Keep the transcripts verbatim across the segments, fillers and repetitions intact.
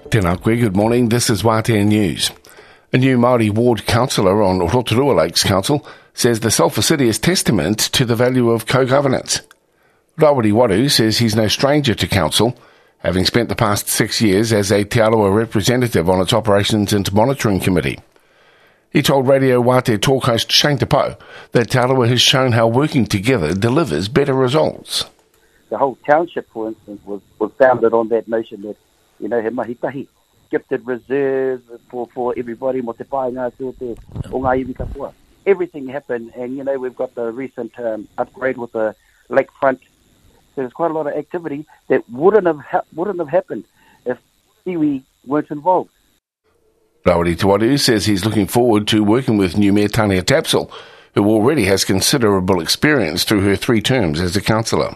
Tēnā koe, good morning. This is Wātea News. A new Māori ward councillor on Rotorua Lakes Council says the Sulphur City is testament to the value of co-governance. Rawiri Waru says he's no stranger to council, having spent the past six years as a Te Arawa representative on its Operations and Monitoring Committee. He told Radio Wātea talk host Shane Tapo that Te Arawa has shown how working together delivers better results. The whole township, for instance, was, was founded on that notion that, you know, he mahi tahi, gifted reserves for, for everybody, mo te paenga tū te o ngā iwi kapua. Everything happened, and, you know, we've got the recent um, upgrade with the lakefront. So there's quite a lot of activity that wouldn't have ha- wouldn't have happened if iwi weren't involved. Rawiri Waru says he's looking forward to working with new Mayor Tania Tapsell, who already has considerable experience through her three terms as a councillor.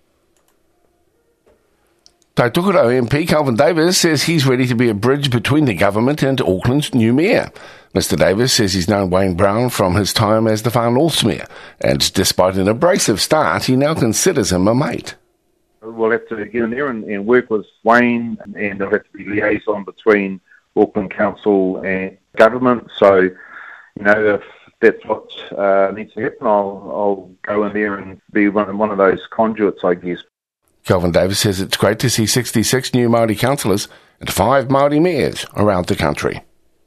Taitukaro M P Kelvin Davis says he's ready to be a bridge between the government and Auckland's new mayor. Mister Davis says he's known Wayne Brown from his time as the Far North's mayor, and despite an abrasive start, he now considers him a mate. We'll have to get in there and, and work with Wayne, and there'll have to be liaison between Auckland Council and government. So, you know, if that's what uh, needs to happen, I'll, I'll go in there and be one, one of those conduits, I guess. Kelvin Davis says it's great to see sixty-six new Māori councillors and five Māori mayors around the country.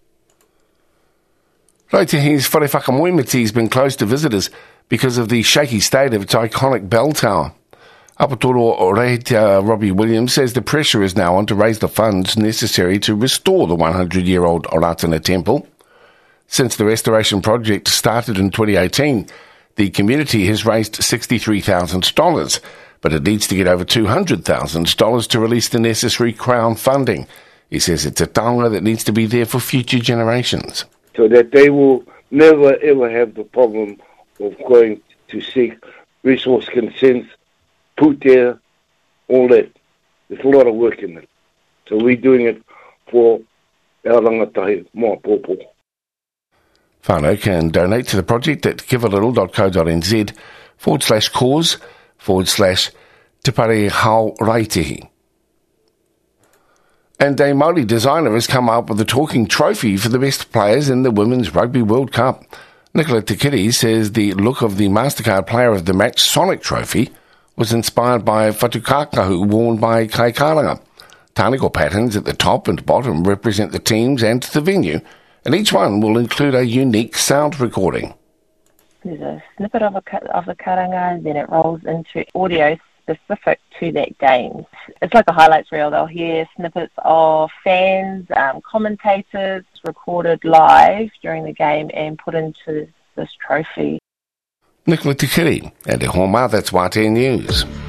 Raitihi's Whare Whakamoemiti has been closed to visitors because of the shaky state of its iconic bell tower. Apatoro Reitea Robbie Williams says the pressure is now on to raise the funds necessary to restore the one hundred year old Oratana temple. Since the restoration project started in twenty eighteen, the community has raised sixty-three thousand dollars, but it needs to get over two hundred thousand dollars to release the necessary Crown funding. He says it's a taonga that needs to be there for future generations. So that they will never ever have the problem of going to seek resource consents, put there, all that. There's a lot of work in it. So we're doing it for our rangatahi moa pōpō. Whānau can donate to the project at givealittle.co.nz forward slash cause forward slash Te Pare Hau Raitihi. And a Māori designer has come up with a talking trophy for the best players in the Women's Rugby World Cup. Nicola Tikiri says the look of the MasterCard Player of the Match Sonic Trophy was inspired by whatukākahu worn by Kai Karanga. Tāniko patterns at the top and bottom represent the teams and the venue, and each one will include a unique sound recording. There's a snippet of, a, of the karanga, then it rolls into audio specific to that game. It's like a highlights reel. They'll hear snippets of fans, um, commentators recorded live during the game and put into this trophy. Nicola Tikiri, and e homa, that's Wātea News.